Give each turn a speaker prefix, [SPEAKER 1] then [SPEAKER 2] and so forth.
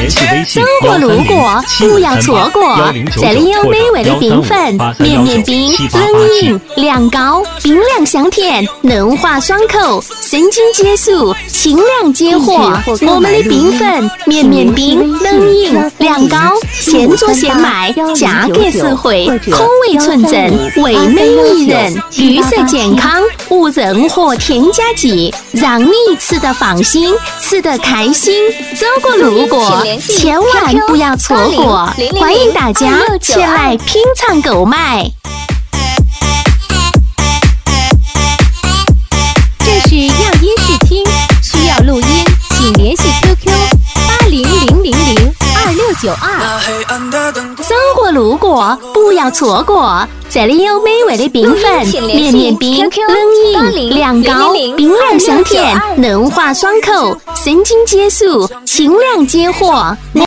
[SPEAKER 1] 生活如果不要错过，这里有美味的冰粉、绵绵冰、冷饮、凉糕，冰凉香甜，嫩滑爽口，生津解暑，清凉解火。我们的冰粉、绵绵冰、冷饮、凉糕，现做现卖，价格实惠，口味纯正，味美宜人，绿色健康，无任何添加剂，让你吃得放心，吃得开心。走过路过，千万不要错过，欢迎大家前来品尝购买。
[SPEAKER 2] 这是样音试听，需要录音，请联系 QQ 800002692。
[SPEAKER 1] 生活路过不要错过，这里有美味的冰粉、绵绵冰、冷饮、凉糕，冰凉香甜，嫩滑爽口，生津解暑，清凉解火。